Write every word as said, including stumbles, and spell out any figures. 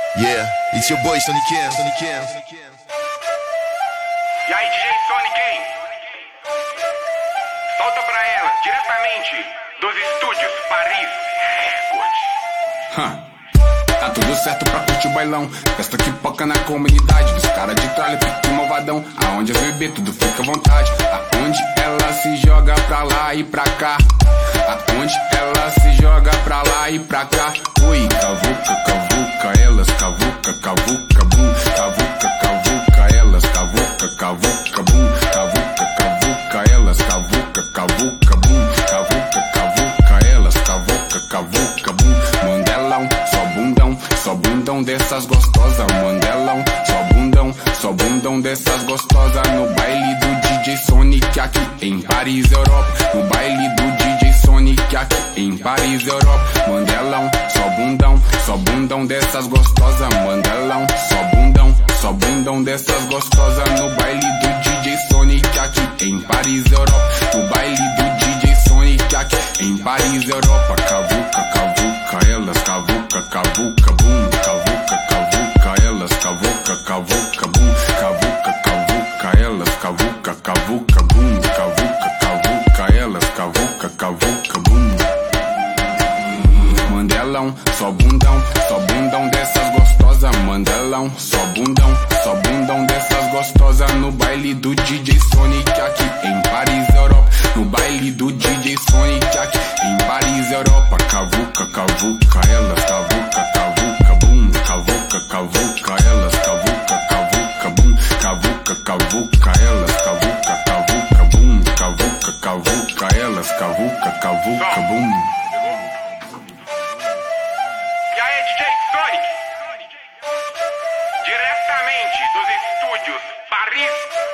Yeah, it's your boy Sonny Cam. Sonny Cam. E aí, D J Sonic, hein? Solta pra ela, diretamente dos estúdios Paris Records. Tá tudo certo pra curtir o bailão. Festa que poca na comunidade. Dos caras de tralha, pique malvadão. Aonde as bebê, tudo fica à vontade. Aonde ela se joga pra lá e pra cá. Aonde ela se joga pra lá e pra cá. Ui, cavuca, cavuca, elas cavuca, cavuca, bum. Cavuca, cavuca, elas cavuca, cavuca, bum. Cavuca, cavuca, elas cavuca, cavuca, bum. Cavuca, cavuca, elas cavuca, cavuca, bum. Mandelão, só bundão, só bundão dessas gostosas. Mandelão, só bundão, só bundão dessas gostosas. No baile do D J Sonic aqui em Paris, Europa. No baile do D J Sonic aqui em Paris, Europa. Mandelão, só bundão, só bundão dessas gostosas. Mandelão, só bundão, só bundão dessas gostosas. No baile do D J Sonic aqui em Paris, Europa. No baile do D J Sonic aqui em Paris, Europa. Cavuca, cavuca, elas cavuca, cavuca, bum. Cavuca, cavuca, elas cavuca, cavuca, bum. Cavuca, cavuca, elas cavuca, cavuca, bum. Cavuca, cavuca, elas cavuca, cavuca, bum. Mandelão, só bundão, só bundão dessas gostosas. Mandelão, só bundão, só bundão dessas gostosas. No baile do D J Sonic aqui em Paris, Europa. No baile do D J Sonic aqui em Paris, Europa. Cavuca, cavuca, elas cavuca, cavuca, bum. Cavuca, cavuca, elas cavuca, cavuca, bum. Cavuca, cavuca, elas cavuca, cavuca, bum. Cavuca, cavuca, elas cavuca, cavuca, bum. E aí, D J Sonic? Diretamente dos estúdios Paris